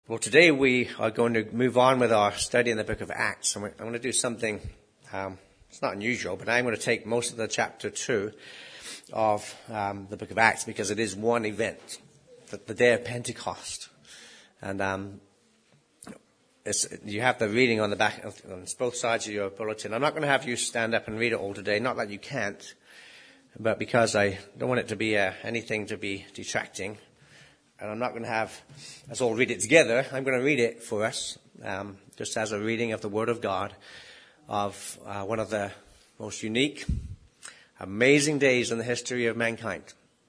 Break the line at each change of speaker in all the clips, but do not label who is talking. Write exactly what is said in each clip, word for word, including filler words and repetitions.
Well, today we are going to move on with our study in the book of Acts. And I'm going to do something, um, it's not unusual, but I'm going to take most of the chapter two of um, the book of Acts because it is one event, the, the day of Pentecost. And um, it's, you have the reading on the back, of, on both sides of your bulletin. I'm not going to have you stand up and read it all today, not that you can't, but because I don't want it to be uh, anything to be detracting. And I'm not going to have us all read it together. I'm going to read it for us, um, just as a reading of the Word of God of uh, one of the most unique, amazing days in the history of mankind,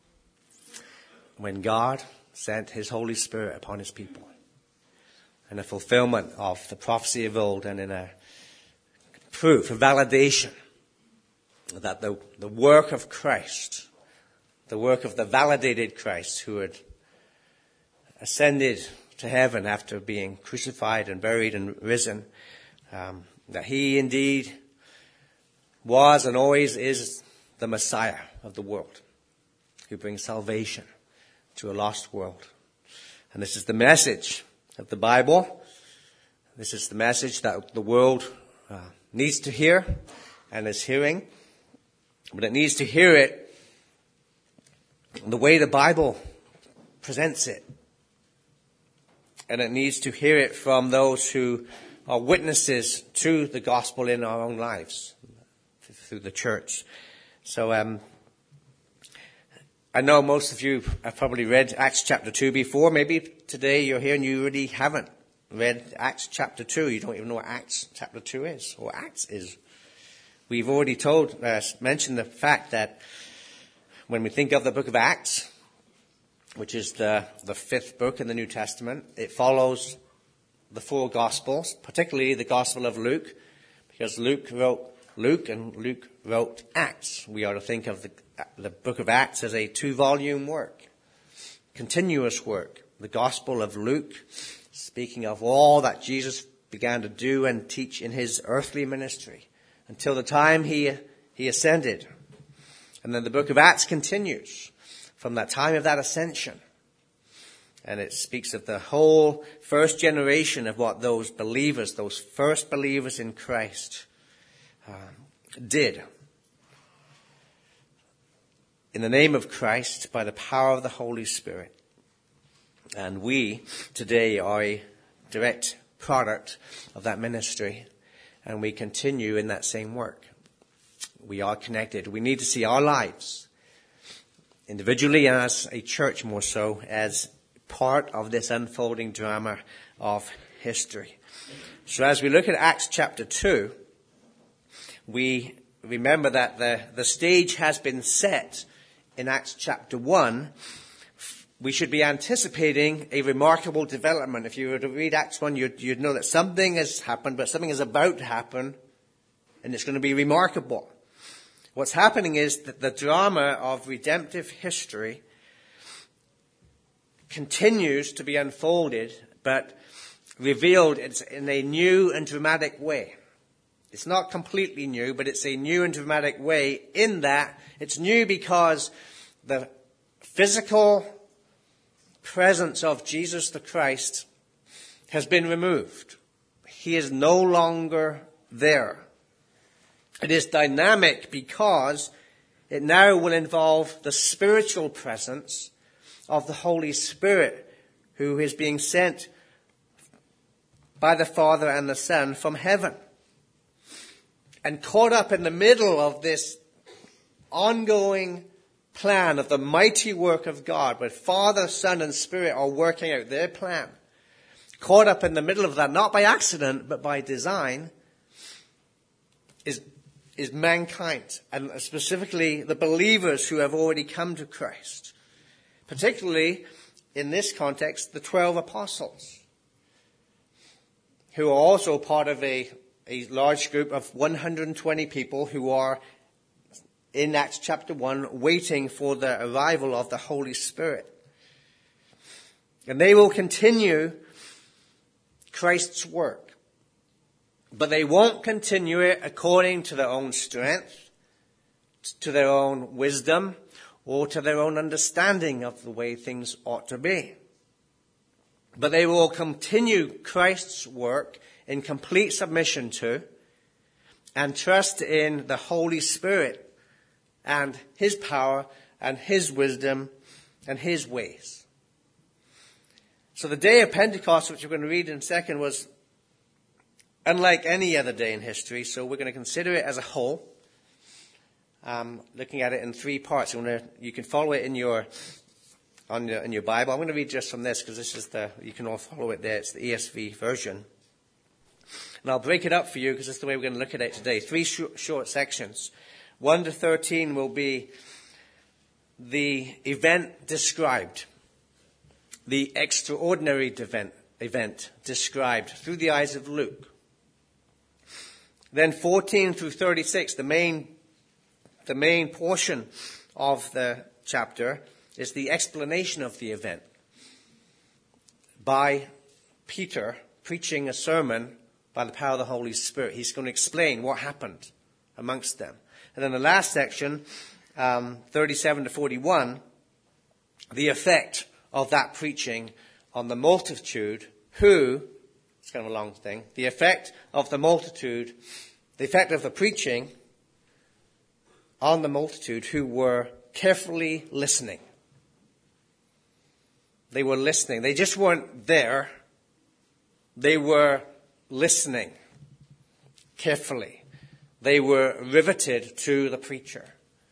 when God sent His Holy Spirit upon His people in a fulfillment of the prophecy of old and in a proof, a validation that the, the work of Christ, the work of the validated Christ who had ascended to heaven after being crucified and buried and risen, um, that he indeed was and always is the Messiah of the world, who brings salvation to a lost world. And this is the message of the Bible. This is the message that the world uh, needs to hear and is hearing. But it needs to hear it the way the Bible presents it. And it needs to hear it from those who are witnesses to the gospel in our own lives, through the church. So um, I know most of you have probably read Acts chapter two before. Maybe today you're here and you really haven't read Acts chapter two. You don't even know what Acts chapter two is, or Acts is. We've already told, uh, mentioned the fact that when we think of the book of Acts, which is the, the fifth book in the New Testament, it follows the four Gospels, particularly the Gospel of Luke, because Luke wrote Luke and Luke wrote Acts. We are to think of the, the book of Acts as a two-volume work, continuous work. The Gospel of Luke, speaking of all that Jesus began to do and teach in his earthly ministry until the time he, he ascended. And then the book of Acts continues from that time of that ascension. And it speaks of the whole first generation of what those believers, those first believers in Christ, uh, did. In the name of Christ, by the power of the Holy Spirit. And we today are a direct product of that ministry. And we continue in that same work. We are connected. We need to see our lives, individually and as a church more so, as part of this unfolding drama of history. So as we look at Acts chapter two, we remember that the, the stage has been set in Acts chapter one. We should be anticipating a remarkable development. If you were to read Acts one, you'd, you'd know that something has happened, but something is about to happen, and it's going to be remarkable. What's happening is that the drama of redemptive history continues to be unfolded, but revealed in a new and dramatic way. It's not completely new, but it's a new and dramatic way in that it's new because the physical presence of Jesus the Christ has been removed. He is no longer there. It is dynamic because it now will involve the spiritual presence of the Holy Spirit, who is being sent by the Father and the Son from heaven. And caught up in the middle of this ongoing plan of the mighty work of God, where Father, Son, and Spirit are working out their plan. Caught up in the middle of that, not by accident, but by design, is is mankind, and specifically the believers who have already come to Christ. Particularly, in this context, the twelve apostles, who are also part of a, a large group of one hundred twenty people who are, in Acts chapter one, waiting for the arrival of the Holy Spirit. And they will continue Christ's work. But they won't continue it according to their own strength, to their own wisdom, or to their own understanding of the way things ought to be. but they will continue Christ's work in complete submission to and trust in the Holy Spirit and his power and his wisdom and his ways. So the day of Pentecost, which we're going to read in a second, was unlike any other day in history. So we're going to consider it as a whole, um, looking at it in three parts. You, want to, you can follow it in your on your, in your Bible. I'm going to read just from this because this is the you can all follow it there. It's the E S V version, and I'll break it up for you because that's the way we're going to look at it today. Three short, short sections. One to thirteen will be the event described, the extraordinary event, event described through the eyes of Luke. Then fourteen through thirty-six, the main, the main portion of the chapter is the explanation of the event by Peter preaching a sermon by the power of the Holy Spirit. He's going to explain what happened amongst them. And then the last section, um, thirty-seven to forty-one, the effect of that preaching on the multitude who, it's kind of a long thing, the effect of the multitude, the effect of the preaching on the multitude who were carefully listening. They were listening. They just weren't there. They were listening carefully. They were riveted to the preacher.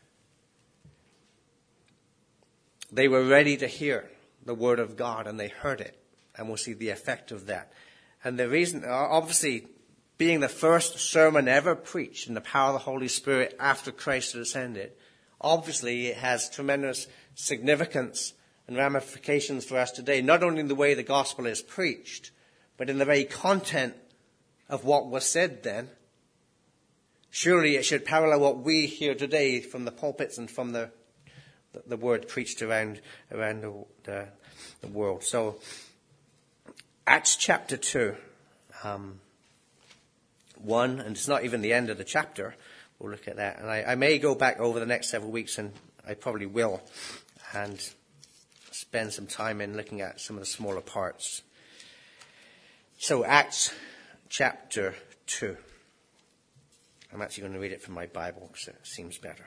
They were ready to hear the word of God, and they heard it. And we'll see the effect of that. And the reason, obviously, being the first sermon ever preached in the power of the Holy Spirit after Christ had ascended, obviously it has tremendous significance and ramifications for us today, not only in the way the gospel is preached, but in the very content of what was said then. Surely it should parallel what we hear today from the pulpits and from the the, the word preached around around the, the, the world. So, Acts chapter two, um, one, and it's not even the end of the chapter. We'll look at that, and I, I may go back over the next several weeks, and I probably will, and spend some time in looking at some of the smaller parts. So, Acts chapter two. I'm actually going to read it from my Bible because it seems better.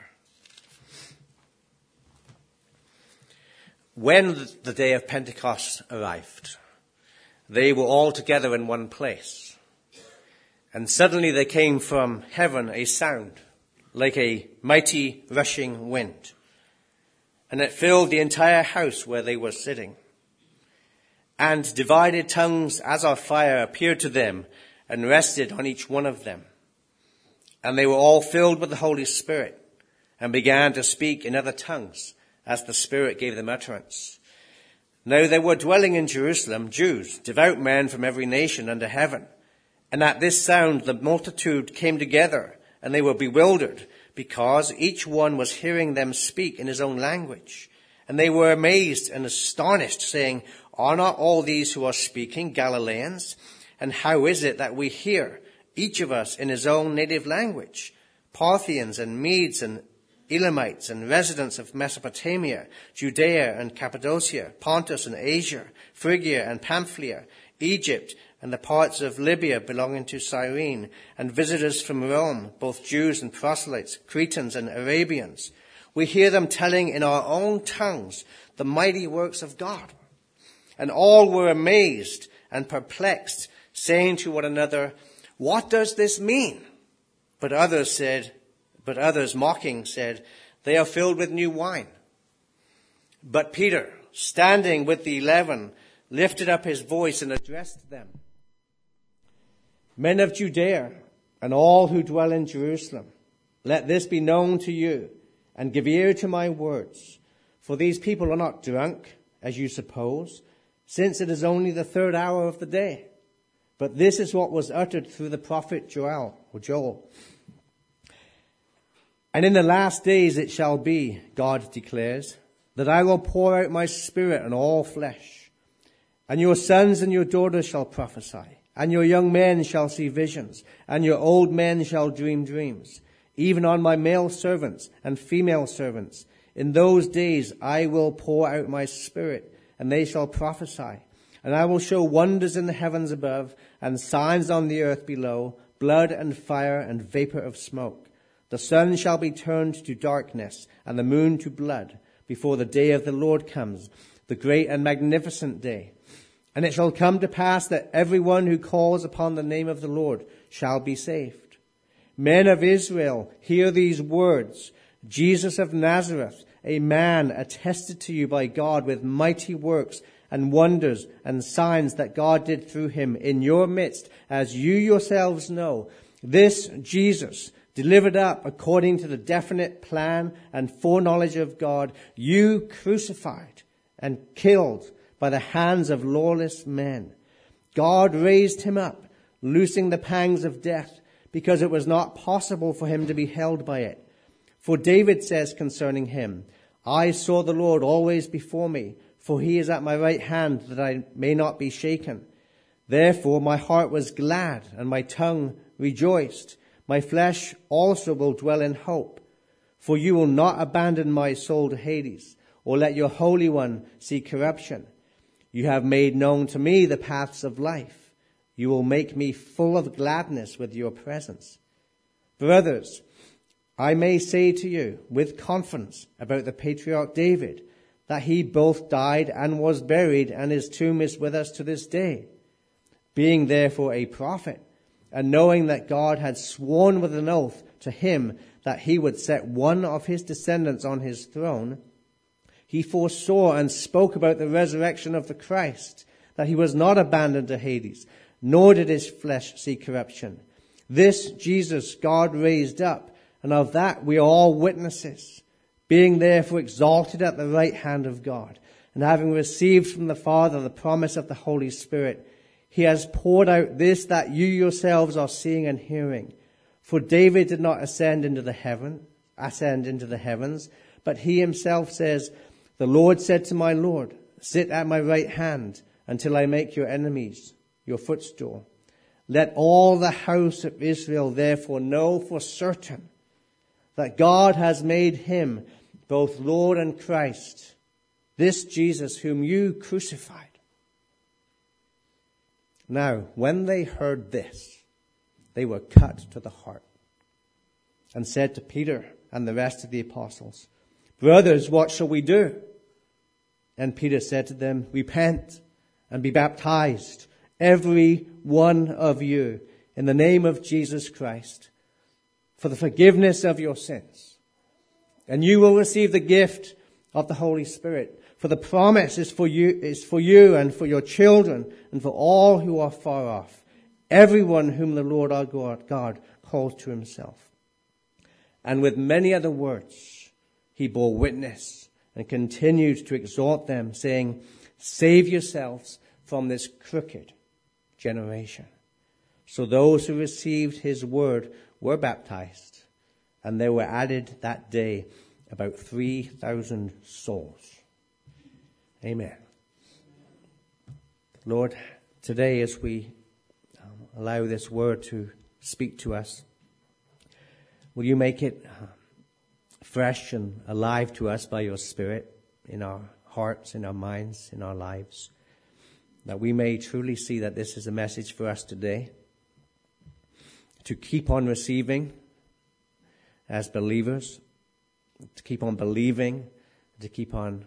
When the day of Pentecost arrived, they were all together in one place. And suddenly there came from heaven a sound like a mighty rushing wind. And it filled the entire house where they were sitting. And divided tongues as of fire appeared to them and rested on each one of them. And they were all filled with the Holy Spirit and began to speak in other tongues as the Spirit gave them utterance. Now there were dwelling in Jerusalem Jews, devout men from every nation under heaven. And at this sound the multitude came together, and they were bewildered, because each one was hearing them speak in his own language. And they were amazed and astonished, saying, "Are not all these who are speaking Galileans? And how is it that we hear, each of us in his own native language? Parthians and Medes and Elamites and residents of Mesopotamia, Judea and Cappadocia, Pontus and Asia, Phrygia and Pamphylia, Egypt and the parts of Libya belonging to Cyrene, and visitors from Rome, both Jews and proselytes, Cretans and Arabians. We hear them telling in our own tongues the mighty works of God." And all were amazed and perplexed, saying to one another, "What does this mean?" But others said, But others, mocking, said, "They are filled with new wine." But Peter, standing with the eleven, lifted up his voice and addressed them. "Men of Judea, and all who dwell in Jerusalem, let this be known to you, and give ear to my words. For these people are not drunk, as you suppose, since it is only the third hour of the day. But this is what was uttered through the prophet Joel, or Joel. And in the last days it shall be, God declares, that I will pour out my spirit on all flesh. And your sons and your daughters shall prophesy, and your young men shall see visions, and your old men shall dream dreams. Even on my male servants and female servants, in those days I will pour out my spirit, and they shall prophesy.
And I will show wonders in the heavens above and signs on the earth below, blood and fire and vapor of smoke. The sun shall be turned to darkness and the moon to blood before the day of the Lord comes, the great and magnificent day. And it shall come to pass that everyone who calls upon the name of the Lord shall be saved. Men of Israel, hear these words. Jesus of Nazareth, a man attested to you by God with mighty works and wonders and signs that God did through him in your midst, as you yourselves know. This Jesus, delivered up according to the definite plan and foreknowledge of God, you crucified and killed by the hands of lawless men. God raised him up, loosing the pangs of death, because it was not possible for him to be held by it. For David says concerning him, I saw the Lord always before me, for he is at my right hand, that I may not be shaken. Therefore my heart was glad, and my tongue rejoiced. My flesh also will dwell in hope. For you will not abandon my soul to Hades, or let your Holy One see corruption. You have made known to me the paths of life. You will make me full of gladness with your presence. Brothers, I may say to you with confidence about the patriarch David, that he both died and was buried, and his tomb is with us to this day. Being therefore a prophet, and knowing that God had sworn with an oath to him that he would set one of his descendants on his throne, he foresaw and spoke about the resurrection of the Christ, that he was not abandoned to Hades, nor did his flesh see corruption. This Jesus God raised up, and of that we are all witnesses. Being therefore exalted at the right hand of God, and having received from the Father the promise of the Holy Spirit, he has poured out this that you yourselves are seeing and hearing. For David did not ascend into the heaven, ascend into the heavens, but he himself says, the Lord said to my Lord, sit at my right hand until I make your enemies your footstool. Let all the house of Israel therefore know for certain that God has made him both Lord and Christ, this Jesus whom you crucified. Now, when they heard this, they were cut to the heart and said to Peter and the rest of the apostles, brothers, what shall we do? And Peter said to them, repent and be baptized, every one of you, in the name of Jesus Christ, for the forgiveness of your sins. And you will receive the gift of the Holy Spirit. For the promise is for you, is for you and for your children and for all who are far off, everyone whom the Lord our God, God calls to himself. And with many other words, he bore witness and continued to exhort them, saying, save yourselves from this crooked generation. So those who received his word were baptized, and there were added that day about three thousand souls. Amen. Lord, today as we um, allow this word to speak to us, will you make it uh, fresh and alive to us by your Spirit in our hearts, in our minds, in our lives, that we may truly see that this is a message for us today, to keep on receiving as believers, to keep on believing, to keep on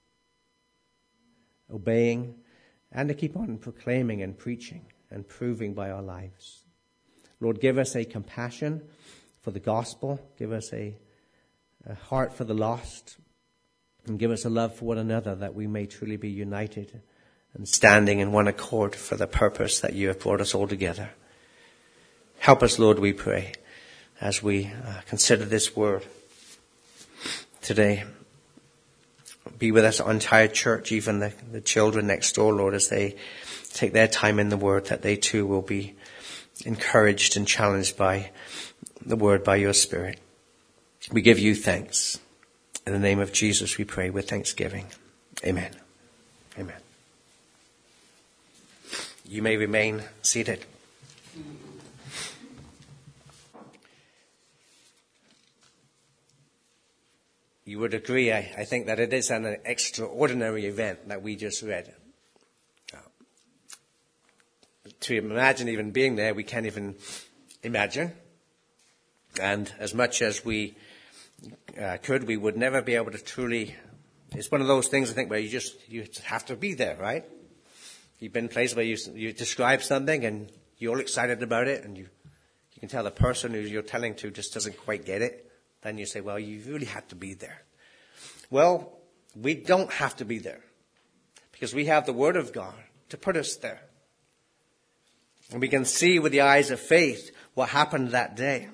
obeying, and to keep on proclaiming and preaching and proving by our lives. Lord, give us a compassion for the gospel, give us a, a heart for the lost, and give us a love for one another, that we may truly be united and standing in one accord for the purpose that you have brought us all together. Help us, Lord, we pray, as we uh, consider this word today. Be with us, our entire church, even the, the children next door, Lord, as they take their time in the word, that they too will be encouraged and challenged by the word, by your Spirit. We give you thanks. In the name of Jesus we pray with thanksgiving. Amen. Amen. You may remain seated. You would agree, I, I think, that it is an extraordinary event that we just read. Uh,
to imagine even being there, we can't even imagine. And as much as we uh, could, we would never be able to truly. It's one of those things, I think, where you just you have to be there, right? You've been in a place where you you describe something and you're all excited about it, and you you can tell the person who you're telling to just doesn't quite get it. Then you say, well, you really had to be there. Well, we don't have to be there because we have the Word of God to put us there. And we can see with the eyes of faith what happened that day.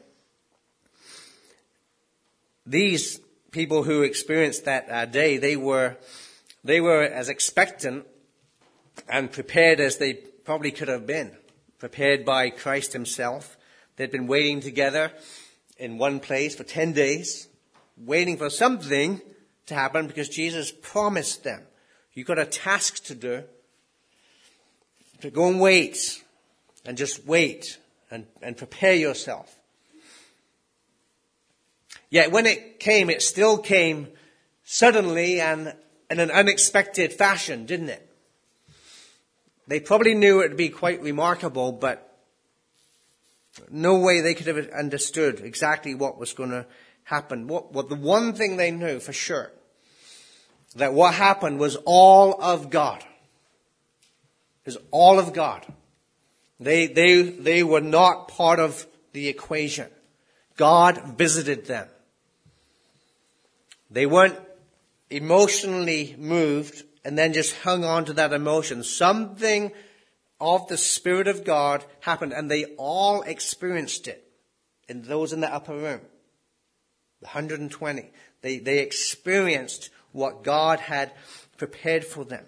These people who experienced that uh, day, they were they were as expectant and prepared as they probably could have been, prepared by Christ himself. They'd been waiting together in one place for ten days, waiting for something to happen because Jesus promised them. You've got a task to do, to go and wait, and just wait and, and prepare yourself. Yet when it came, it still came suddenly and in an unexpected fashion, didn't it? They probably knew it would be quite remarkable, but no way they could have understood exactly what was going to happen. What, what the one thing they knew for sure, that what happened was all of God. It was all of God. They, they, they were not part of the equation. God visited them. They weren't emotionally moved and then just hung on to that emotion. Something of the Spirit of God happened, and they all experienced it. And those in the upper room, the one hundred twenty, they, they experienced what God had prepared for them.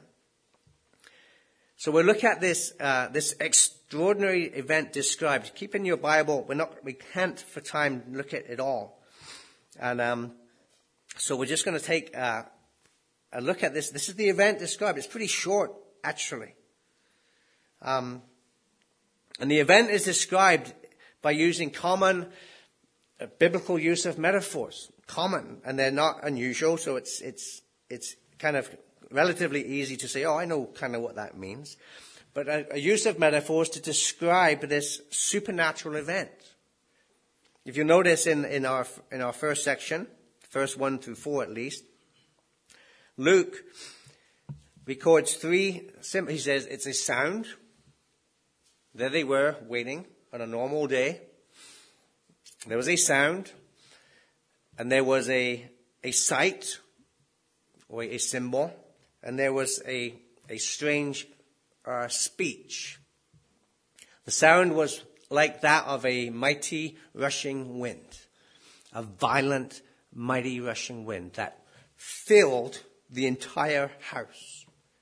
So we'll look at this uh, this extraordinary event described. Keep in your Bible. We're not. We can't, for time, look at it all. And um, so we're just going to take uh, a look at this. This is the event described. It's pretty short, actually. Um, and the event is described by using common uh, biblical use of metaphors. Common, and they're not unusual. So it's it's it's kind of relatively easy to say, oh, I know kind of what that means. But a, a use of metaphors to describe this supernatural event. If you notice in, in our in our first section, verse one through four at least, Luke records three, he says it's a sound. There they were waiting on a normal day. There was a sound, and there was a a sight, or a symbol, and there was a, a strange uh, speech. The sound was like that of a mighty rushing wind, a violent, mighty rushing wind that filled the entire house.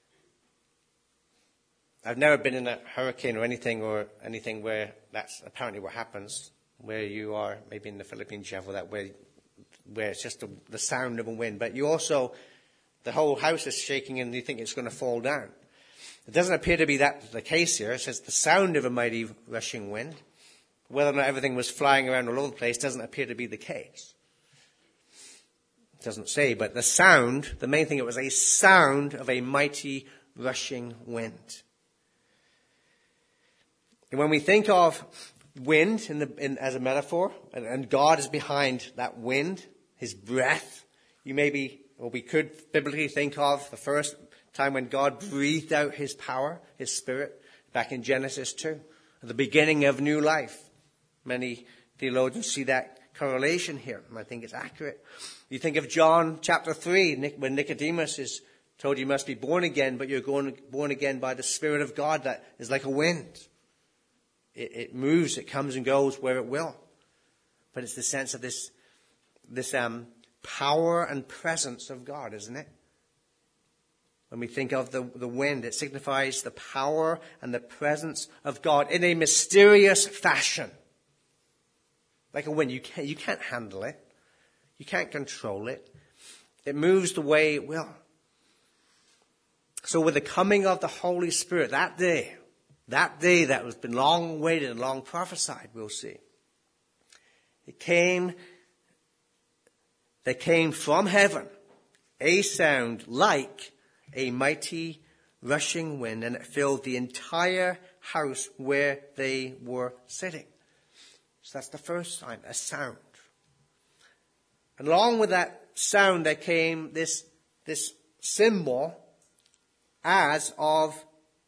I've never been in a hurricane or anything or anything where that's apparently what happens, where you are, maybe in the Philippines you have that, where, where it's just a, the sound of a wind. But you also, the whole house is shaking and you think it's going to fall down. It doesn't appear to be that the case here. It says the sound of a mighty rushing wind. Whether or not everything was flying around all over the place doesn't appear to be the case. It doesn't say, but the sound, the main thing, it was a sound of a mighty rushing wind. And when we think of wind in the, in, as a metaphor, and, and God is behind that wind, his breath, you maybe, or we could biblically think of the first time when God breathed out his power, his spirit, back in Genesis two, at the beginning of new life. Many theologians see that correlation here, and I think it's accurate. You think of John chapter three, when Nicodemus is told you must be born again, but you're going, born again by the Spirit of God that is like a wind. It, it moves, it comes and goes where it will. But it's the sense of this, this um, power and presence of God, isn't it? When we think of the, the wind, it signifies the power and the presence of God in a mysterious fashion. Like a wind, you can't, you can't handle it. You can't control it. It moves the way it will. So with the coming of the Holy Spirit, that day, that day that has been long awaited and long prophesied, we'll see. It came, there came from heaven a sound like a mighty rushing wind, and it filled the entire house where they were sitting. So that's the first sign, a sound. And along with that sound there came this, this symbol as of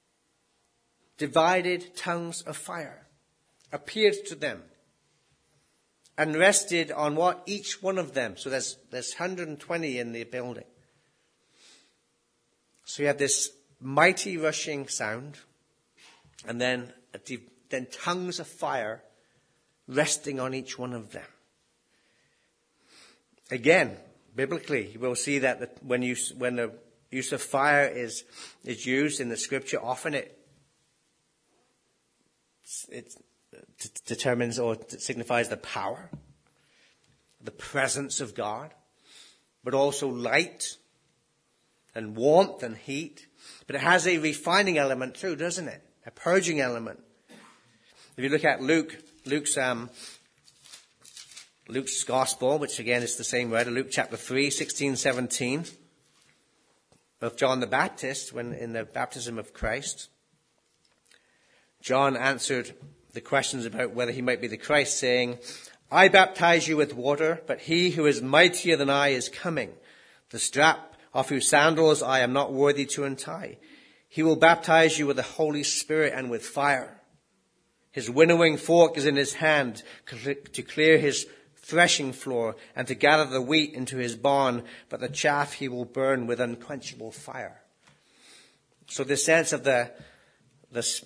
divided tongues of fire appeared to them and rested on what? Each one of them. So there's, there's one hundred twenty in the building. So you have this mighty rushing sound, and then, then tongues of fire resting on each one of them. Again, biblically, you will see that the, when, you, when the use of fire is, is used in the scripture, often it, it t- determines or t- signifies the power, the presence of God, but also light and warmth and heat. But it has a refining element too, doesn't it? A purging element. If you look at Luke, Luke's, um, Luke's gospel, which again is the same word, Luke chapter three, sixteen, seventeen, of John the Baptist, when in the baptism of Christ, John answered the questions about whether he might be the Christ, saying, I baptize you with water, but he who is mightier than I is coming, the strap of whose sandals I am not worthy to untie. He will baptize you with the Holy Spirit and with fire. His winnowing fork is in his hand to clear his threshing floor and to gather the wheat into his barn, but the chaff he will burn with unquenchable fire. So the sense of the, the,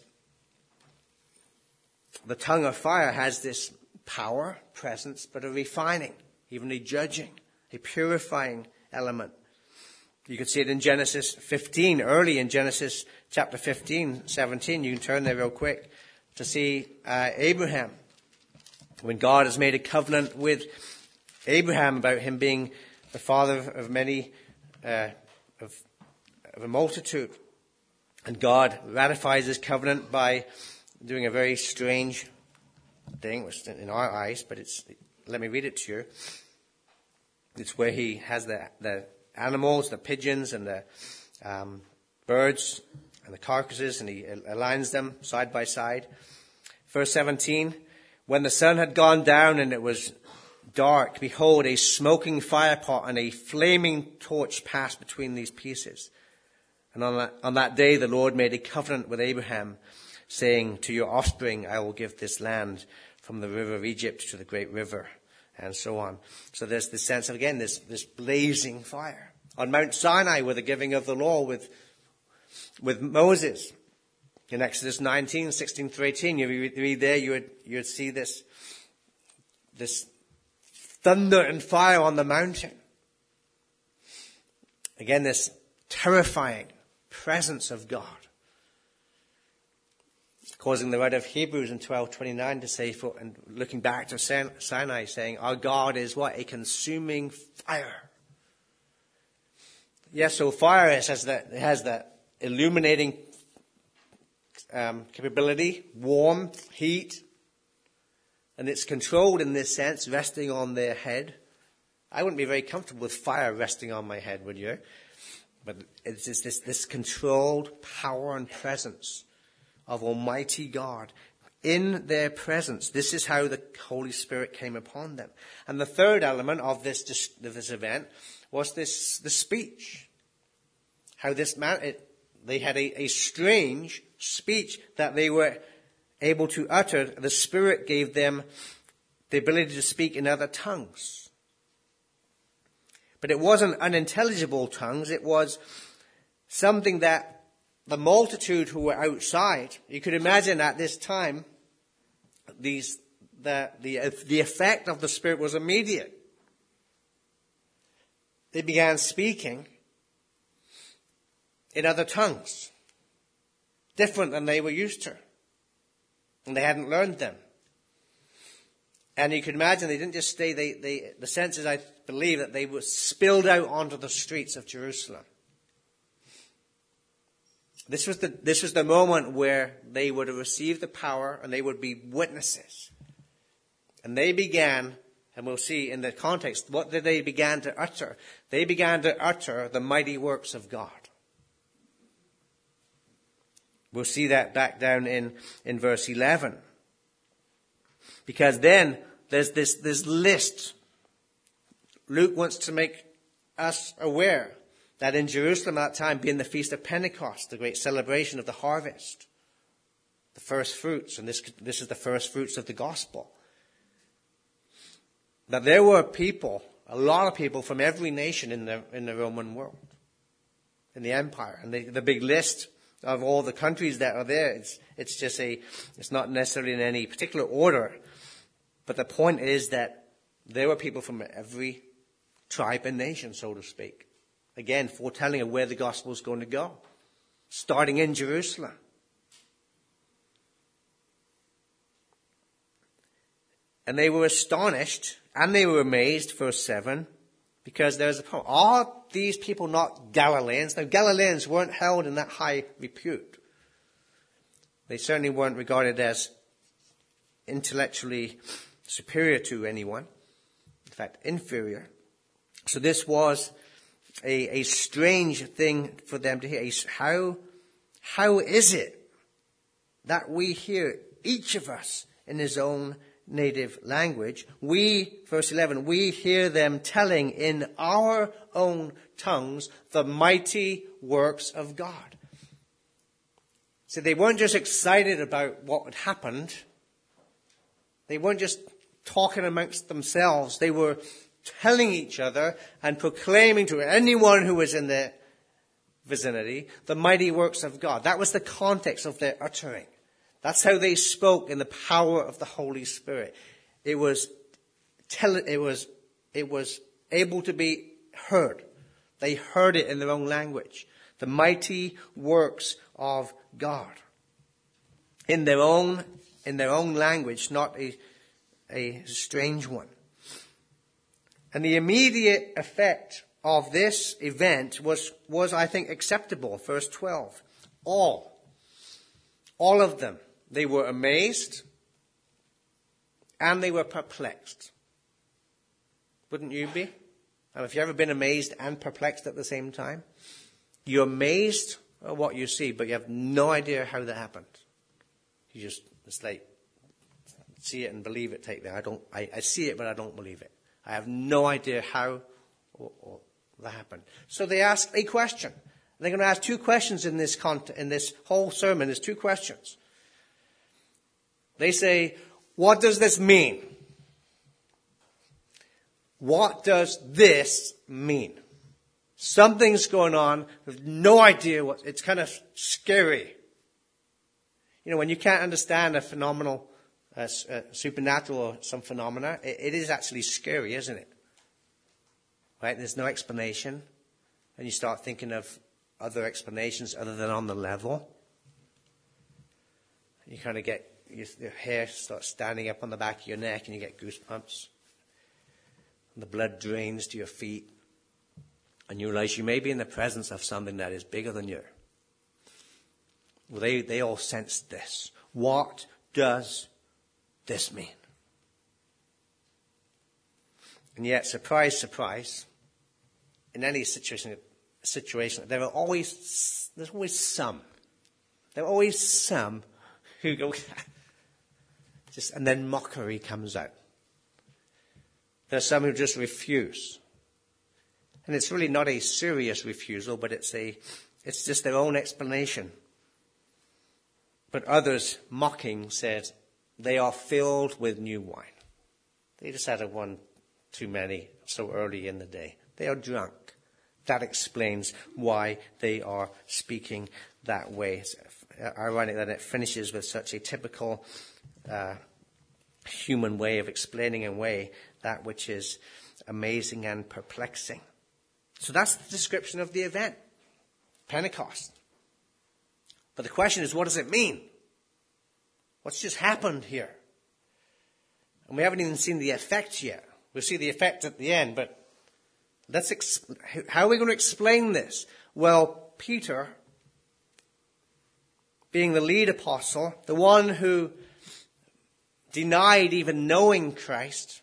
the tongue of fire has this power, presence, but a refining, even a judging, a purifying element. You can see it in Genesis fifteen, early in Genesis chapter fifteen, seventeen. You can turn there real quick to see uh, Abraham. When God has made a covenant with Abraham about him being the father of many, uh, of, of a multitude. And God ratifies his covenant by doing a very strange thing, which in our eyes, but it's, let me read it to you. It's where he has the, the animals, the pigeons and the um, birds and the carcasses, and he aligns them side by side. Verse seventeen, when the sun had gone down and it was dark, behold, a smoking firepot and a flaming torch passed between these pieces. And on that, on that day the Lord made a covenant with Abraham, saying, to your offspring I will give this land, from the river of Egypt to the great river, and so on. So there's this sense of, again, this, this blazing fire. On Mount Sinai, with the giving of the law with, with Moses, in Exodus nineteen, sixteen through eighteen, you read there, you would, you would see this, this thunder and fire on the mountain. Again, this terrifying presence of God, causing the writer of Hebrews in twelve twenty-nine to say, for, and looking back to Sinai, saying, our God is what? A consuming fire. Yes, so fire has that, it has that illuminating um, capability, warmth, heat, and it's controlled in this sense, resting on their head. I wouldn't be very comfortable with fire resting on my head, would you? But it's this, this, this controlled power and presence of Almighty God. In their presence, this is how the Holy Spirit came upon them. And the third element of this, of this event was this, the speech. How this man, it, they had a, a strange speech that they were able to utter. The Spirit gave them the ability to speak in other tongues. But it wasn't unintelligible tongues. It was something that the multitude who were outside, you could imagine at this time, these, the, the, the effect of the Spirit was immediate. They began speaking in other tongues, different than they were used to. And they hadn't learned them. And you can imagine they didn't just stay, they, they, the sense is, I believe, that they were spilled out onto the streets of Jerusalem. This was the, this was the moment where they would have received the power and they would be witnesses. And they began, and we'll see in the context, what did they began to utter? They began to utter the mighty works of God. We'll see that back down in, in verse eleven. Because then there's this, this list. Luke wants to make us aware that in Jerusalem at that time, being the Feast of Pentecost, the great celebration of the harvest, the first fruits, and this, this is the first fruits of the gospel, that there were people, a lot of people from every nation in the, in the Roman world, in the empire. And the, the big list of all the countries that are there, it's, it's just a, it's not necessarily in any particular order, but the point is that there were people from every tribe and nation, so to speak. Again, foretelling of where the gospel is going to go, starting in Jerusalem. And they were astonished and they were amazed, verse seven, because there's a problem. Are these people not Galileans? Now, Galileans weren't held in that high repute. They certainly weren't regarded as intellectually superior to anyone. In fact, inferior. So this was a, a strange thing for them to hear. How, how is it that we hear, each of us, in his own native language? We, verse eleven, we hear them telling in our own tongues the mighty works of God. So they weren't just excited about what had happened. They weren't just talking amongst themselves. They were telling each other and proclaiming to anyone who was in the vicinity the mighty works of God. That was the context of their uttering. That's how they spoke in the power of the Holy Spirit. It was, tell, it was, it was able to be heard. They heard it in their own language. The mighty works of God. In their own, in their own language, not a, a strange one. And the immediate effect of this event was, was, I think, acceptable. Verse twelve. All, all of them, they were amazed and they were perplexed. Wouldn't you be? And if you've ever been amazed and perplexed at the same time, you're amazed at what you see, but you have no idea how that happened. You just, it's like, see it and believe it type thing. I don't, I, I see it, but I don't believe it. I have no idea how or, or that happened. So they ask a question. They're going to ask two questions in this content, in this whole sermon. There's two questions. They say, what does this mean? What does this mean? Something's going on. There's no idea what. It's kind of scary. You know, when you can't understand a phenomenal, uh, uh, supernatural or some phenomena, it, it is actually scary, isn't it? Right? There's no explanation. And you start thinking of other explanations other than on the level. You kind of get, your, your hair starts standing up on the back of your neck and you get goosebumps. And the blood drains to your feet. And you realize you may be in the presence of something that is bigger than you. Well, they, they all sensed this. What does this mean? And yet, surprise, surprise, in any situation, situation there are always, there's always some. There are always some who go, just, and then mockery comes out. There are some who just refuse. And it's really not a serious refusal, but it's a, it's just their own explanation. But others, mocking, said, they are filled with new wine. They just had one too many so early in the day. They are drunk. That explains why they are speaking that way. It's ironic that it finishes with such a typical uh, human way of explaining away that which is amazing and perplexing. So that's the description of the event, Pentecost. But the question is, what does it mean? What's just happened here? And we haven't even seen the effect yet. We'll see the effect at the end, but let's exp- how are we going to explain this? Well, Peter, being the lead apostle, the one who denied even knowing Christ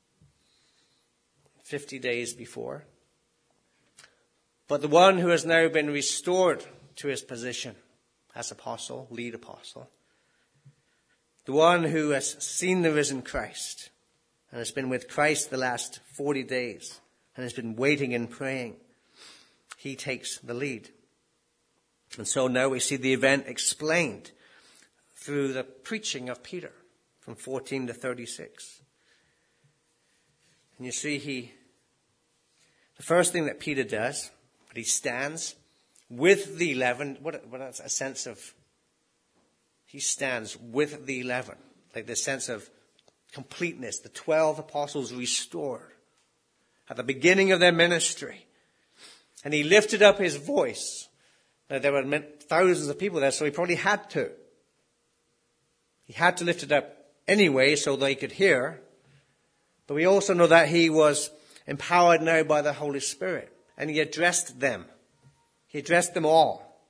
fifty days before, but the one who has now been restored to his position as apostle, lead apostle. The one who has seen the risen Christ and has been with Christ the last forty days and has been waiting and praying. He takes the lead. And so now we see the event explained through the preaching of Peter from fourteen to thirty-six. And you see he, the first thing that Peter does, that he stands with the eleven. What, what a sense of, he stands with the eleven. Like the sense of completeness. The twelve apostles restored at the beginning of their ministry. And he lifted up his voice. Now, there were thousands of people there, so he probably had to. He had to lift it up anyway so they could hear. But we also know that he was empowered now by the Holy Spirit. And he addressed them. He addressed them all.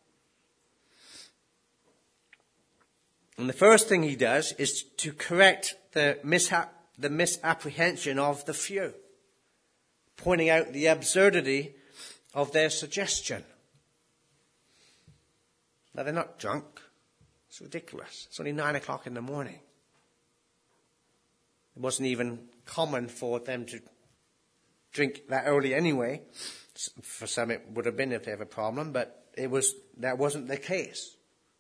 And the first thing he does is to correct the, mishap, the misapprehension of the few, pointing out the absurdity of their suggestion. Now, they're not drunk. It's ridiculous. It's only nine o'clock in the morning. It wasn't even common for them to drink that early anyway. For some it would have been if they have a problem, but it was that wasn't the case.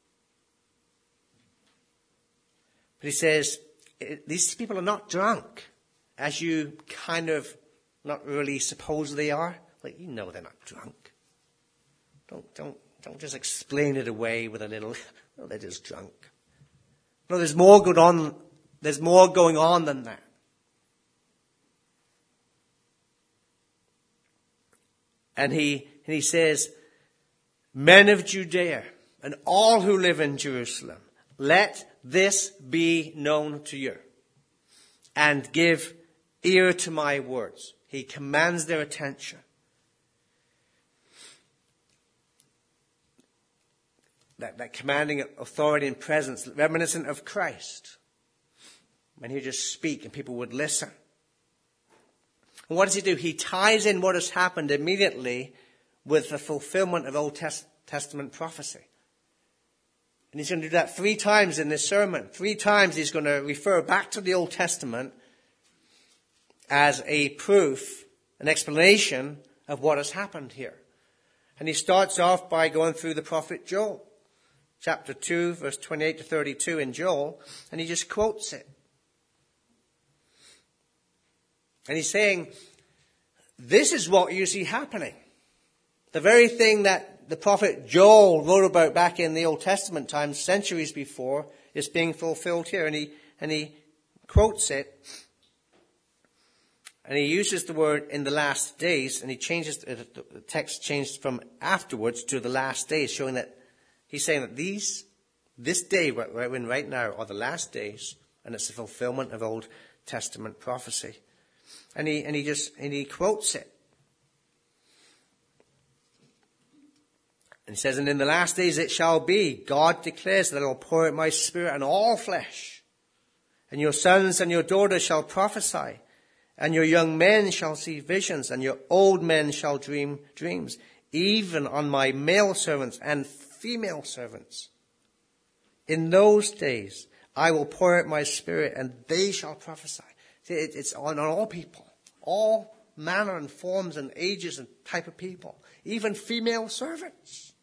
But he says, these people are not drunk, as you kind of not really suppose they are. Like, you know they're not drunk. Don't, don't, don't just explain it away with a little, well, they're just drunk. No, there's more going on, there's more going on than that. And he, and he says, men of Judea and all who live in Jerusalem, let this be known to you and give ear to my words. He commands their attention. That, that commanding authority and presence, reminiscent of Christ. When he would just speak and people would listen. And what does he do? He ties in what has happened immediately with the fulfillment of Old Testament prophecy. And he's going to do that three times in this sermon. Three times he's going to refer back to the Old Testament as a proof, an explanation of what has happened here. And he starts off by going through the prophet Joel. Chapter two, verse twenty-eight to thirty-two in Joel. And he just quotes it. And he's saying, this is what you see happening. The very thing that the prophet Joel wrote about back in the Old Testament times, centuries before, is being fulfilled here. And he, and he quotes it. And he uses the word in the last days. And he changes, the text changed from afterwards to the last days, showing that he's saying that these, this day we're in right now are the last days. And it's the fulfillment of Old Testament prophecy. And he, and he just, and he quotes it. And he says, and in the last days it shall be, God declares that I will pour out my spirit on all flesh. And your sons and your daughters shall prophesy. And your young men shall see visions. And your old men shall dream dreams. Even on my male servants and female servants. In those days I will pour out my spirit and they shall prophesy. See, it, it's on, on all people. All manner and forms and ages and type of people. Even female servants.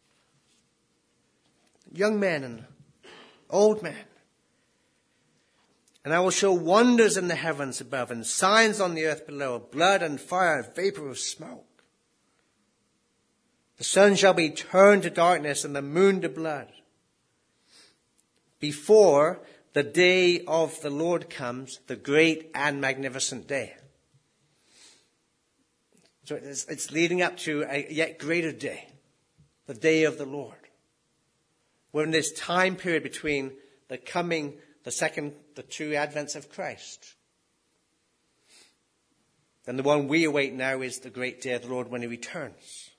Young men and old men. And I will show wonders in the heavens above and signs on the earth below, blood and fire and vapor of smoke. The sun shall be turned to darkness and the moon to blood before the day of the Lord comes, the great and magnificent day. So it's, it's leading up to a yet greater day, the day of the Lord. We're in this time period between the coming, the second, the two advents of Christ. And the one we await now is the great day of the Lord when he returns.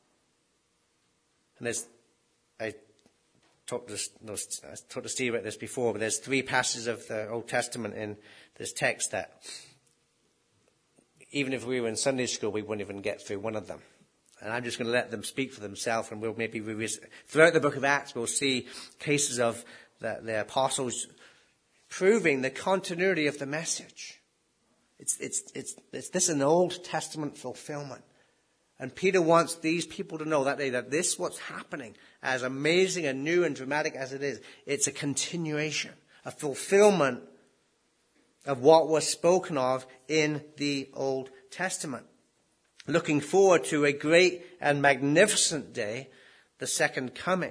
And there's, I talked to, no, I talked to Steve about this before, but there's three passages of the Old Testament in this text that even if we were in Sunday school, we wouldn't even get through one of them. And I'm just going to let them speak for themselves, and we'll maybe revisit. Throughout the book of Acts, we'll see cases of the, the apostles proving the continuity of the message. It's, it's, it's, it's this an Old Testament fulfillment. And Peter wants these people to know that day that this, what's happening, as amazing and new and dramatic as it is, it's a continuation, a fulfillment of what was spoken of in the Old Testament. Looking forward to a great and magnificent day, the second coming.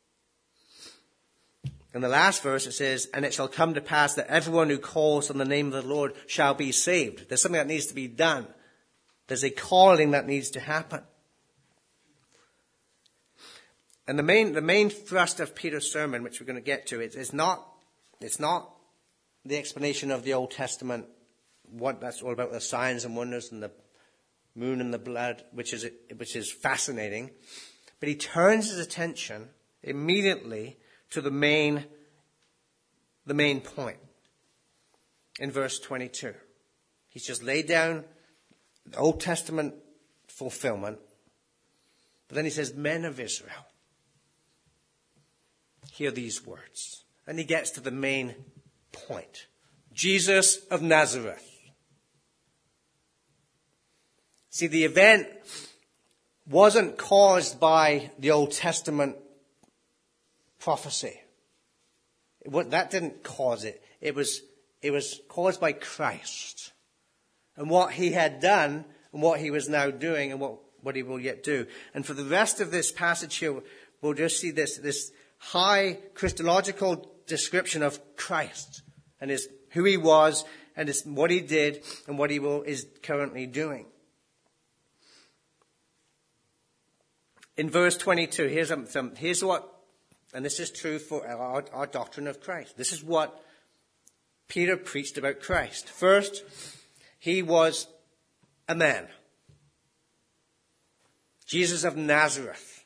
In the last verse it says, and it shall come to pass that everyone who calls on the name of the Lord shall be saved. There's something that needs to be done. There's a calling that needs to happen. And the main, the main thrust of Peter's sermon, which we're going to get to, is, is not, it's not the explanation of the Old Testament, what that's all about, the signs and wonders and the moon and the blood, which is, which is fascinating. But he turns his attention immediately to the main, the main point. In verse twenty-two. He's just laid down the Old Testament fulfillment. But then he says, men of Israel, hear these words. And he gets to the main point. Jesus of Nazareth. See, the event wasn't caused by the Old Testament prophecy. It was, that didn't cause it. It was, it was caused by Christ. And what he had done, and what he was now doing, and what, what he will yet do. And for the rest of this passage here, we'll just see this, this high Christological description of Christ, and his, who he was, and his, what he did, and what he will, is currently doing. In verse twenty-two, here's, some, some, here's what, and this is true for our, our doctrine of Christ. This is what Peter preached about Christ. First, he was a man. Jesus of Nazareth.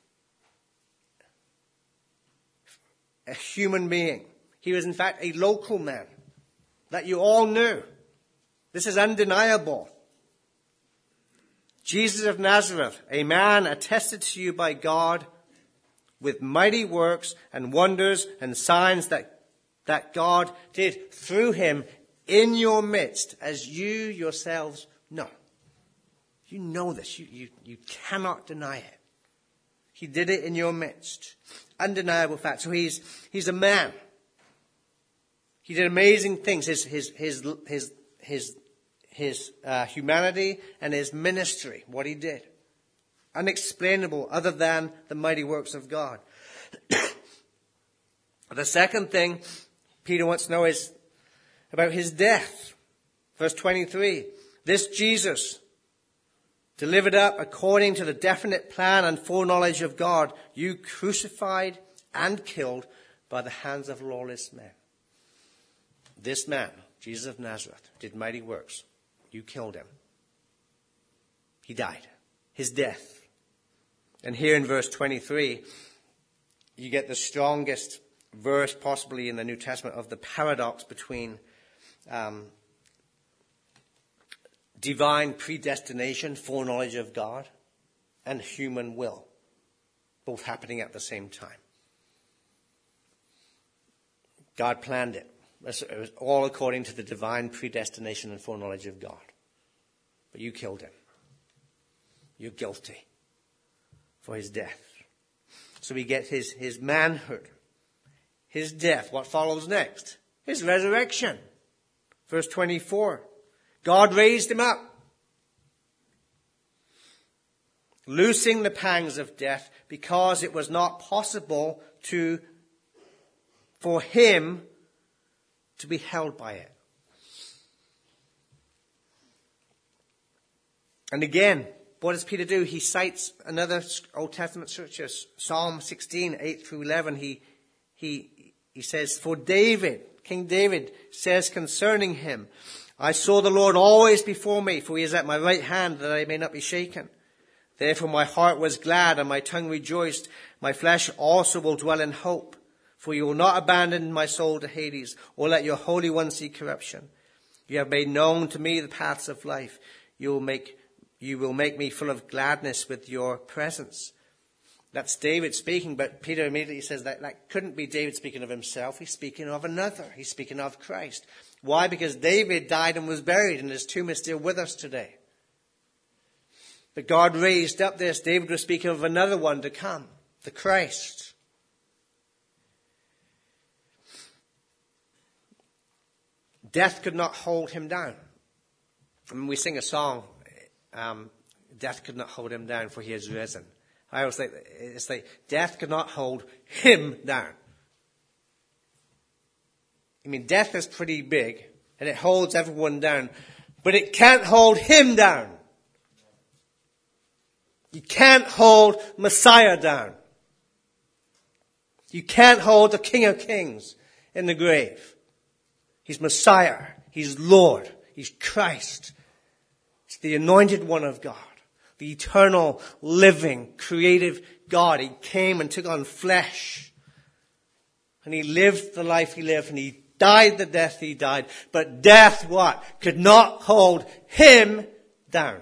A human being. He was in fact a local man that you all knew. This is undeniable. Jesus of Nazareth, a man attested to you by God with mighty works and wonders and signs that, that God did through him in your midst, as you yourselves know. You know this. You, you, you cannot deny it. He did it in your midst. Undeniable fact. So he's, he's a man. He did amazing things. His, his, his, his, his, his uh, humanity and his ministry, what he did. Unexplainable other than the mighty works of God. The second thing Peter wants to know is about his death. Verse twenty-three. This Jesus, delivered up according to the definite plan and foreknowledge of God, you crucified and killed by the hands of lawless men. This man, Jesus of Nazareth, did mighty works. You killed him. He died. His death. And here in verse twenty-three, you get the strongest verse possibly in the New Testament of the paradox between um, divine predestination, foreknowledge of God, and human will, both happening at the same time. God planned it. It was all according to the divine predestination and foreknowledge of God. But you killed him. You're guilty for his death. So we get his, his manhood, his death. What follows next? His resurrection. Verse twenty-four. God raised him up, loosing the pangs of death, because it was not possible to, for him to be held by it. And again, what does Peter do? He cites another Old Testament scripture, Psalm sixteen, eight through eleven. He, he, he says, for David, King David says concerning him, I saw the Lord always before me, for he is at my right hand, that I may not be shaken. Therefore my heart was glad, and my tongue rejoiced. My flesh also will dwell in hope. For you will not abandon my soul to Hades, or let your Holy One see corruption. You have made known to me the paths of life. You will make you will make me full of gladness with your presence. That's David speaking, but Peter immediately says that that couldn't be David speaking of himself. He's speaking of another. He's speaking of Christ. Why? Because David died and was buried, and his tomb is still with us today. But God raised up this. David was speaking of another one to come, the Christ. Death could not hold him down. I mean, we sing a song, um, death could not hold him down, for he has risen. I always think it's like death could not hold him down. I mean, death is pretty big and it holds everyone down, but it can't hold him down. You can't hold Messiah down. You can't hold the King of Kings in the grave. He's Messiah. He's Lord. He's Christ. He's the anointed one of God. The eternal, living, creative God. He came and took on flesh. And he lived the life he lived. And he died the death he died. But death, what? Could not hold him down.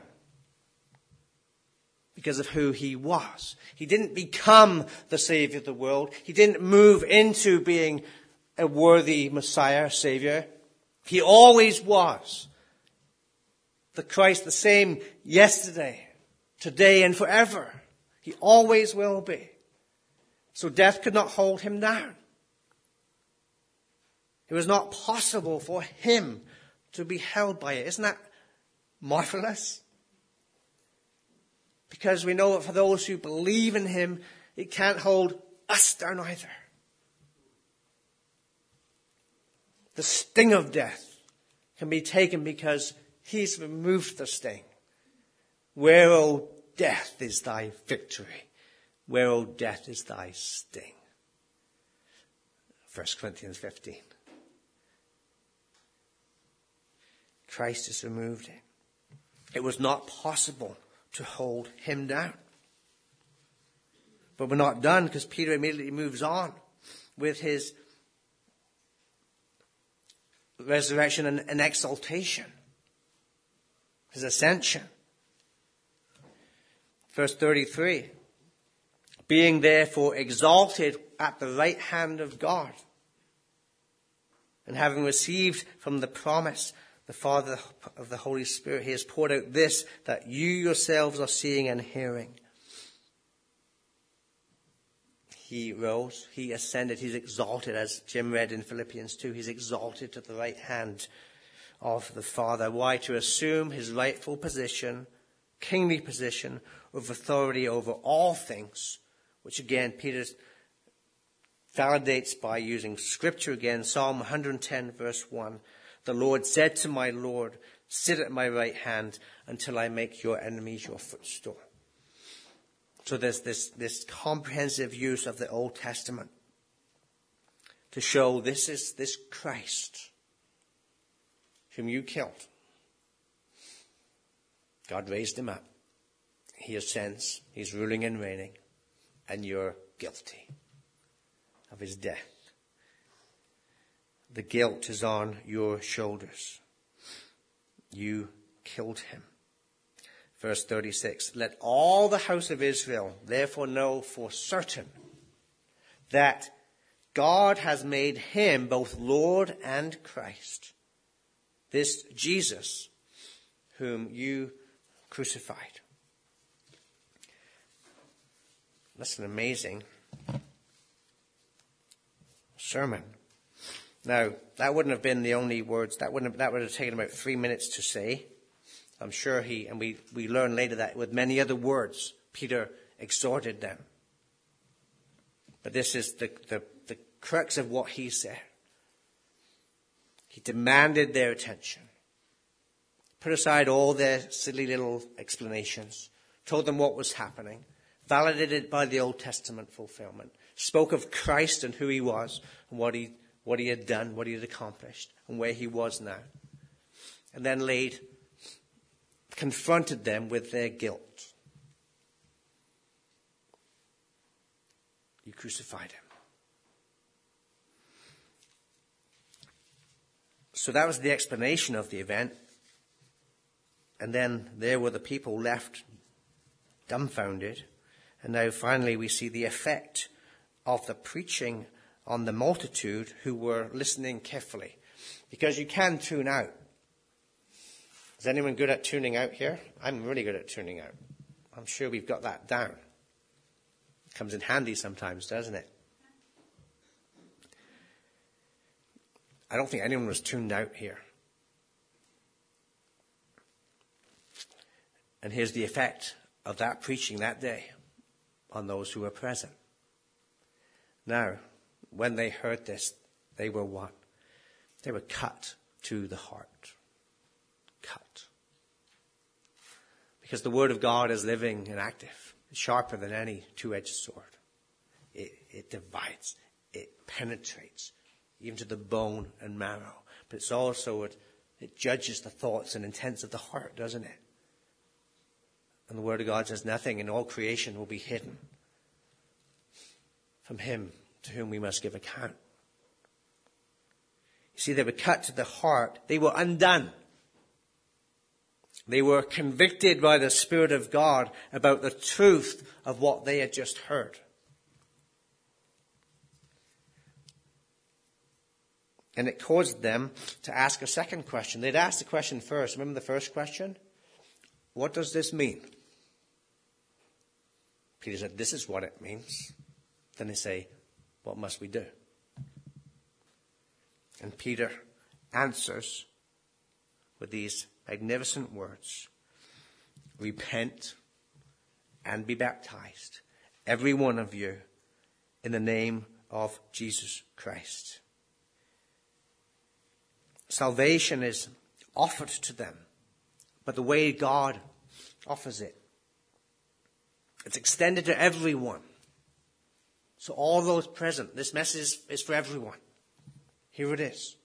Because of who he was. He didn't become the Savior of the world. He didn't move into being a worthy Messiah, Savior. He always was. The Christ, the same yesterday, today, and forever. He always will be. So death could not hold him down. It was not possible for him to be held by it. Isn't that marvelous? Because we know that for those who believe in him, it can't hold us down either. The sting of death can be taken because he's removed the sting. Where, O death, is thy victory? Where, O death, is thy sting? First Corinthians fifteen. Christ has removed it. It was not possible to hold him down. But we're not done, because Peter immediately moves on with his resurrection and, and exaltation. His ascension. Verse thirty-three. Being therefore exalted at the right hand of God, and having received from the promise the Father of the Holy Spirit, he has poured out this that you yourselves are seeing and hearing. He rose, he ascended, he's exalted, as Jim read in Philippians two. He's exalted to the right hand of the Father. Why? To assume his rightful position, kingly position of authority over all things, which again Peter validates by using scripture again. Psalm one hundred ten verse one. The Lord said to my Lord, sit at my right hand until I make your enemies your footstool. So there's this, this comprehensive use of the Old Testament to show this is this Christ whom you killed. God raised him up. He ascends. He's ruling and reigning. And you're guilty of his death. The guilt is on your shoulders. You killed him. Verse thirty-six. Let all the house of Israel therefore know for certain that God has made him both Lord and Christ. This Jesus whom you crucified. That's an amazing sermon. Now, that wouldn't have been the only words. That wouldn't have, that would have taken about three minutes to say. I'm sure he, and we, we learn later that with many other words, Peter exhorted them. But this is the, the, the crux of what he said. He demanded their attention. Put aside all their silly little explanations. Told them what was happening. Validated by the Old Testament fulfillment. Spoke of Christ and who he was and what he what he had done, what he had accomplished, and where he was now. And then laid, confronted them with their guilt. You crucified him. So that was the explanation of the event. And then there were the people left dumbfounded. And now finally we see the effect of the preaching on the multitude who were listening carefully. Because you can tune out. Is anyone good at tuning out here? I'm really good at tuning out. I'm sure we've got that down. It comes in handy sometimes, doesn't it? I don't think anyone was tuned out here. And here's the effect of that preaching that day on those who were present. Now, when they heard this, they were what? They were cut to the heart. Cut. Because the Word of God is living and active. It's sharper than any two-edged sword. It, it divides. It penetrates. Even to the bone and marrow. But it's also, it, it judges the thoughts and intents of the heart, doesn't it? And the Word of God says nothing in all creation will be hidden from Him to whom we must give account. You see, they were cut to the heart. They were undone. They were convicted by the Spirit of God about the truth of what they had just heard. And it caused them to ask a second question. They'd asked the question first. Remember the first question? What does this mean? Peter said, this is what it means. Then they say, what must we do? And Peter answers with these magnificent words. Repent and be baptized, every one of you, in the name of Jesus Christ. Salvation is offered to them, but the way God offers it, it's extended to everyone. So all those present, this message is for everyone. Here it is.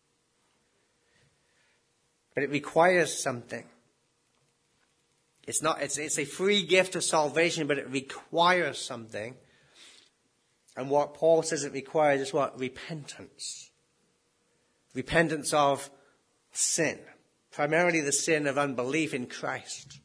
But it requires something. It's not, it's, it's a free gift of salvation, but it requires something. And what Paul says it requires is what? Repentance. Repentance of sin. Primarily the sin of unbelief in Christ.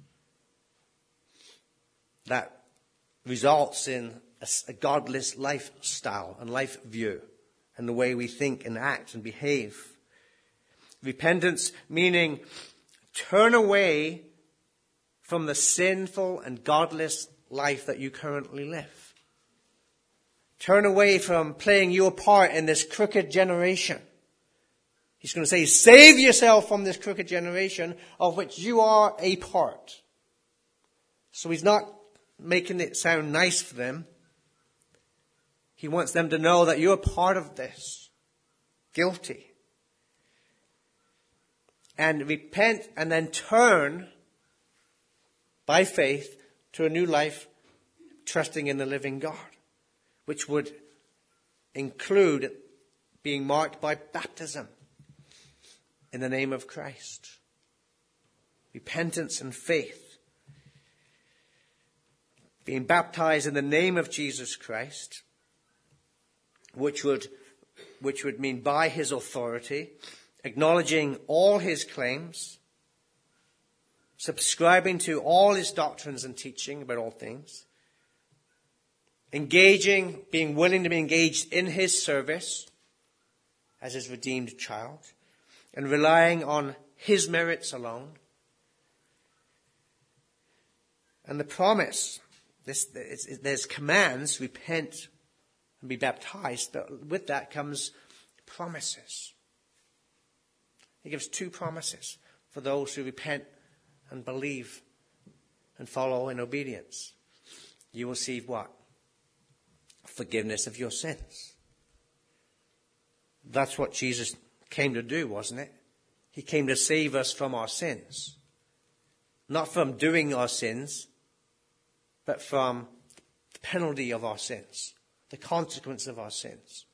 That results in a, a godless lifestyle and life view and the way we think and act and behave. Repentance meaning turn away from the sinful and godless life that you currently live. Turn away from playing your part in this crooked generation. He's going to say, save yourself from this crooked generation of which you are a part. So he's not making it sound nice for them. He wants them to know that you're part of this. Guilty. And repent and then turn by faith to a new life, trusting in the living God, which would include being marked by baptism in the name of Christ. Repentance and faith. Being baptized in the name of Jesus Christ, which would, which would mean by his authority, acknowledging all his claims, subscribing to all his doctrines and teaching about all things, engaging, being willing to be engaged in his service as his redeemed child, and relying on his merits alone. And the promise, this, there's commands, repent and be baptized, but with that comes promises. He gives two promises for those who repent and believe and follow in obedience. You will receive what? Forgiveness of your sins. That's what Jesus came to do, wasn't it? He came to save us from our sins. Not from doing our sins, but from the penalty of our sins, the consequence of our sins.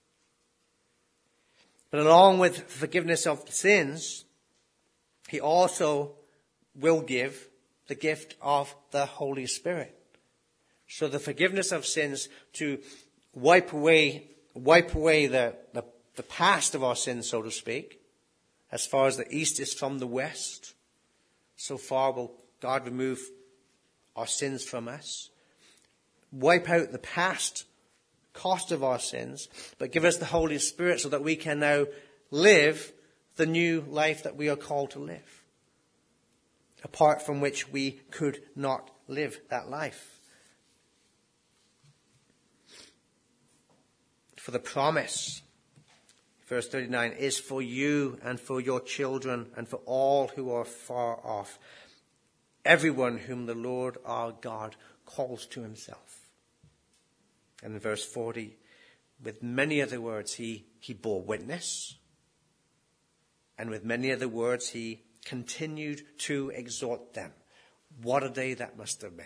But along with forgiveness of sins, he also will give the gift of the Holy Spirit. So the forgiveness of sins to wipe away, wipe away the, the, the past of our sins, so to speak, as far as the east is from the west, so far will God remove our sins from us, wipe out the past cost of our sins, but give us the Holy Spirit so that we can now live the new life that we are called to live, apart from which we could not live that life. For the promise, verse thirty-nine, is for you and for your children and for all who are far off, everyone whom the Lord our God calls to himself. And in verse forty, with many other words, he, he bore witness. And with many other words, he continued to exhort them. What a day that must have been.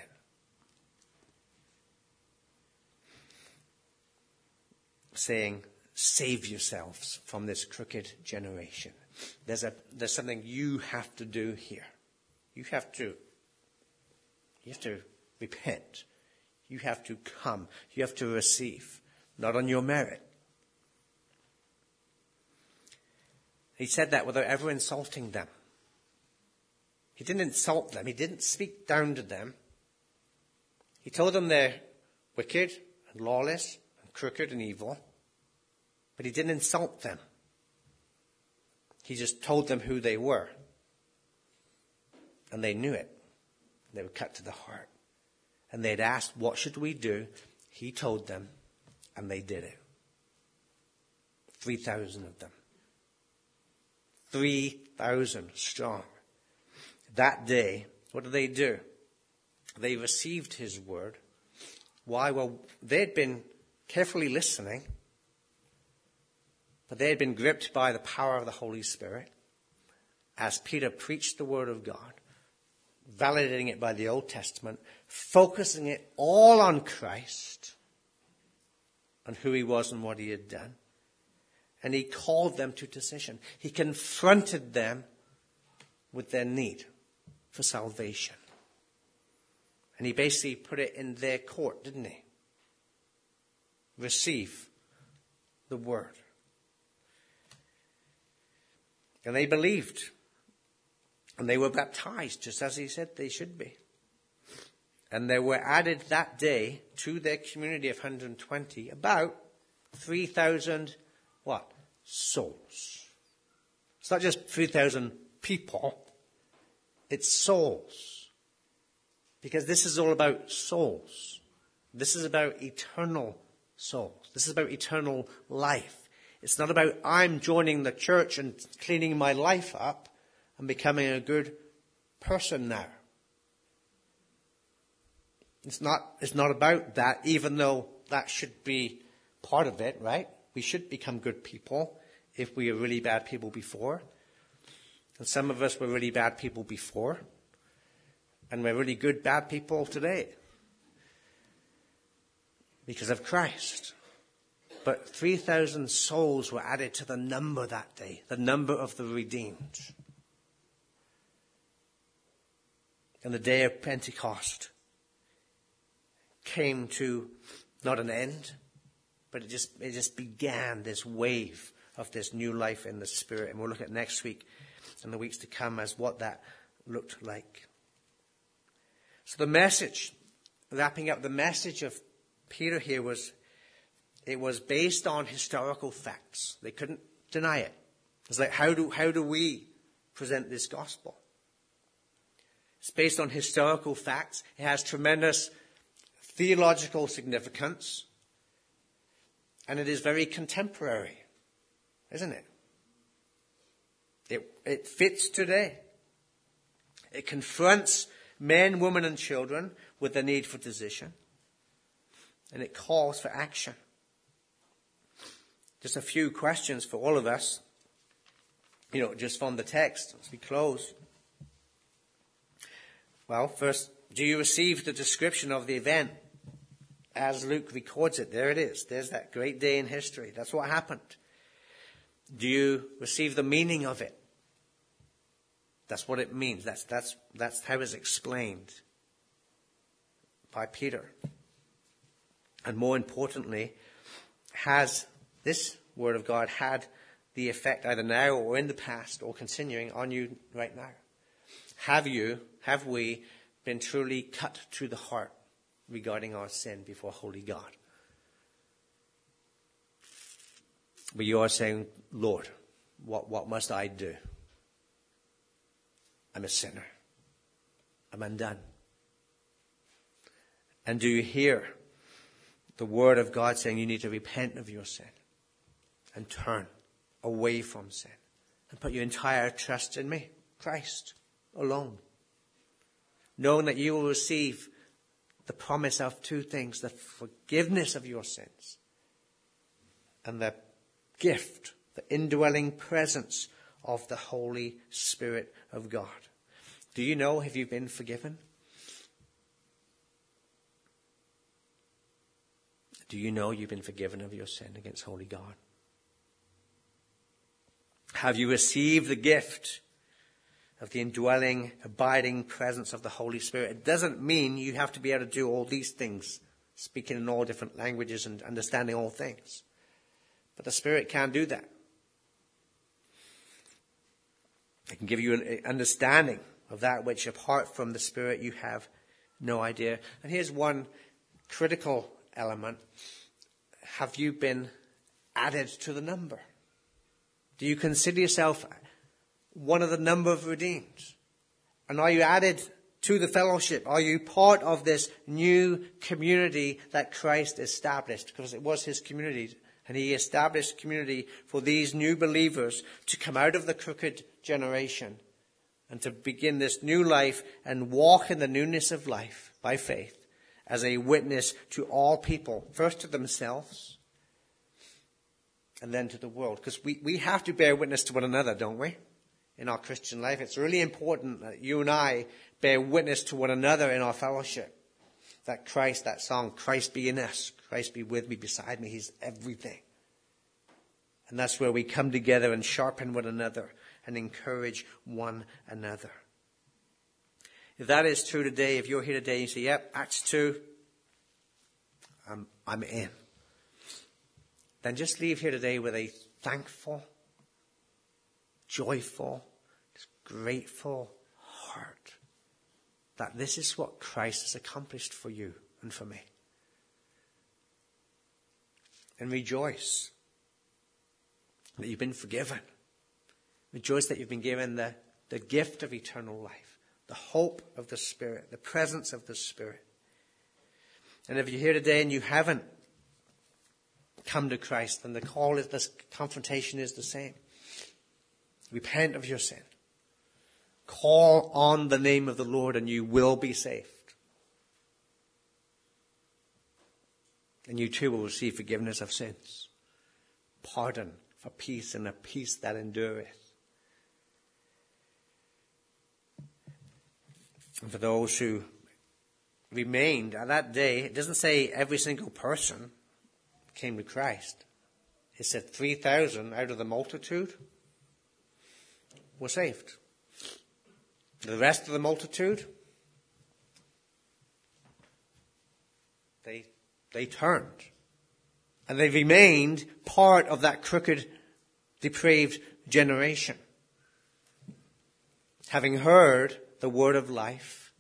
Saying, save yourselves from this crooked generation. There's a, there's something you have to do here. You have to, you have to repent. You have to come. You have to receive, not on your merit. He said that without ever insulting them. He didn't insult them. He didn't speak down to them. He told them they're wicked and lawless and crooked and evil. But he didn't insult them. He just told them who they were. And they knew it. They were cut to the heart. And they'd asked, what should we do? He told them, and they did it. Three thousand of them. Three thousand strong. That day, what did they do? They received his word. Why? Well, they'd been carefully listening, but they had been gripped by the power of the Holy Spirit as Peter preached the word of God, validating it by the Old Testament, focusing it all on Christ, on who he was and what he had done. And he called them to decision. He confronted them with their need for salvation. And he basically put it in their court, didn't he? Receive the word. And they believed. And they were baptized, just as he said they should be. And there were added that day to their community of one hundred twenty about three thousand what? Souls. It's not just three thousand people. It's souls. Because this is all about souls. This is about eternal souls. This is about eternal life. It's not about I'm joining the church and cleaning my life up and becoming a good person now. It's not, it's not about that, even though that should be part of it, right? We should become good people if we were really bad people before. And some of us were really bad people before. And we're really good bad people today. Because of Christ. But three thousand souls were added to the number that day. The number of the redeemed. And the day of Pentecost came to not an end, but it just it just began this wave of this new life in the Spirit. And we'll look at next week and the weeks to come as what that looked like. So the message, wrapping up the message of Peter here was, it was based on historical facts. They couldn't deny it. It's like, how do, how do we present this gospel? It's based on historical facts. It has tremendous theological significance. And it is very contemporary, isn't it? It, it fits today. It confronts men, women, and children with the need for decision. And it calls for action. Just a few questions for all of us. You know, just from the text as we close. Well, first, do you receive the description of the event as Luke records it? There it is. There's that great day in history. That's what happened. Do you receive the meaning of it? That's what it means. That's, that's, that's how it's explained by Peter. And more importantly, has this word of God had the effect either now or in the past or continuing on you right now? Have you, have we been truly cut to the heart regarding our sin before holy God? But you are saying, Lord, what, what must I do? I'm a sinner. I'm undone. And do you hear the word of God saying you need to repent of your sin and turn away from sin and put your entire trust in me, Christ alone, knowing that you will receive the promise of two things: the forgiveness of your sins and the gift, the indwelling presence of the Holy Spirit of God. Do you know if you've been forgiven? Do you know you've been forgiven of your sin against holy God? Have you received the gift of the indwelling, abiding presence of the Holy Spirit? It doesn't mean you have to be able to do all these things, speaking in all different languages and understanding all things. But the Spirit can do that. It can give you an understanding of that which, apart from the Spirit, you have no idea. And here's one critical element. Have you been added to the number? Do you consider yourself one of the number of redeemed? And are you added to the fellowship? Are you part of this new community that Christ established? Because it was his community, and he established community for these new believers to come out of the crooked generation and to begin this new life and walk in the newness of life by faith as a witness to all people, first to themselves and then to the world. Because we, we have to bear witness to one another, don't we? In our Christian life, it's really important that you and I bear witness to one another in our fellowship. That Christ, that song, Christ be in us, Christ be with me, beside me, he's everything. And that's where we come together and sharpen one another and encourage one another. If that is true today, if you're here today and you say, yep, Acts two, I'm, I'm in. Then just leave here today with a thankful, joyful, grateful heart that this is what Christ has accomplished for you and for me. And rejoice that you've been forgiven. Rejoice that you've been given the, the gift of eternal life, the hope of the Spirit, the presence of the Spirit. And if you're here today and you haven't come to Christ, then the call is, this confrontation is the same. Repent of your sin. Call on the name of the Lord and you will be saved. And you too will receive forgiveness of sins, pardon for peace, and a peace that endureth. And for those who remained at that day, it doesn't say every single person came to Christ. It said three thousand out of the multitude were saved. The rest of the multitude, they, they turned. And they remained part of that crooked, depraved generation, having heard the word of life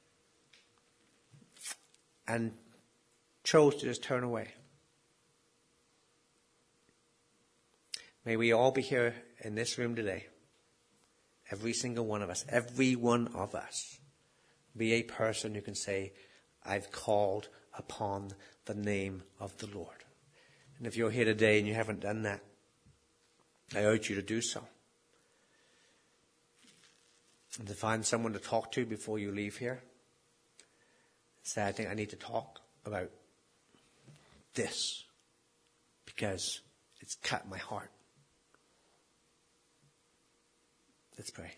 and chose to just turn away. May we all be here in this room today, every single one of us, every one of us, be a person who can say, I've called upon the name of the Lord. And if you're here today and you haven't done that, I urge you to do so. And to find someone to talk to before you leave here. Say, I think I need to talk about this because it's cut my heart. Let's pray.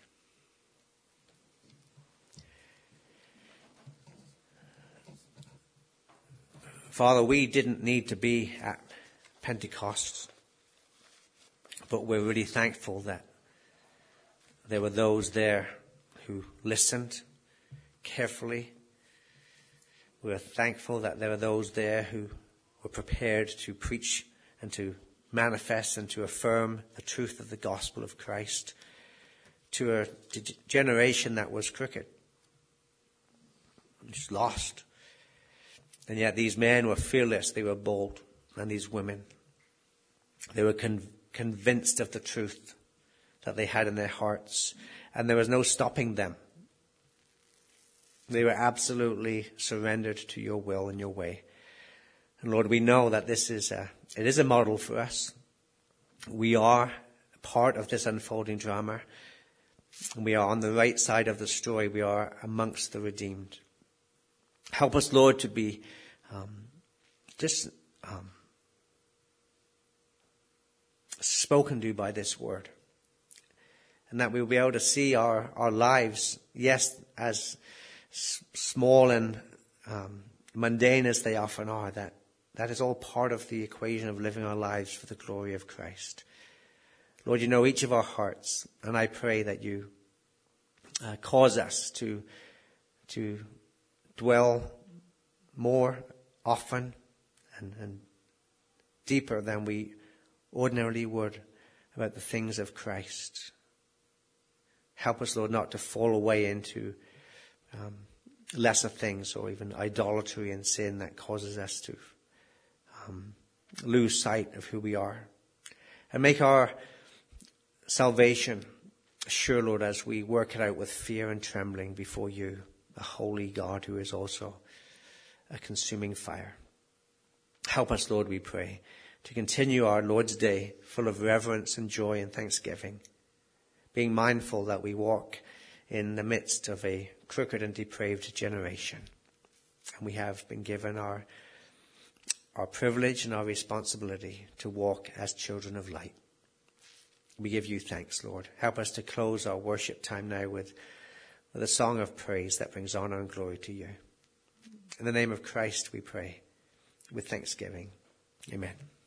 Father, we didn't need to be at Pentecost, but we're really thankful that there were those there who listened carefully. We're thankful that there were those there who were prepared to preach and to manifest and to affirm the truth of the gospel of Christ. to a generation that was crooked, just lost. And yet these men were fearless, they were bold, and these women, they were con- convinced of the truth that they had in their hearts, and there was no stopping them. They were absolutely surrendered to your will and your way. And Lord, we know that this is a, it is a model for us. We are part of this unfolding drama. We are on the right side of the story. We are amongst the redeemed. Help us, Lord, to be um, just um, spoken to by this word. And that we will be able to see our, our lives, yes, as s- small and um, mundane as they often are, that that is all part of the equation of living our lives for the glory of Christ. Lord, you know each of our hearts, and I pray that you uh, cause us to to dwell more often and, and deeper than we ordinarily would about the things of Christ. Help us, Lord, not to fall away into um, lesser things or even idolatry and sin that causes us to um, lose sight of who we are. And make our salvation sure, Lord, as we work it out with fear and trembling before you, the holy God who is also a consuming fire. Help us, Lord, we pray, to continue our Lord's Day full of reverence and joy and thanksgiving, being mindful that we walk in the midst of a crooked and depraved generation. And we have been given our, our privilege and our responsibility to walk as children of light. We give you thanks, Lord. Help us to close our worship time now with, with a song of praise that brings honor and glory to you. In the name of Christ we pray with thanksgiving. Amen.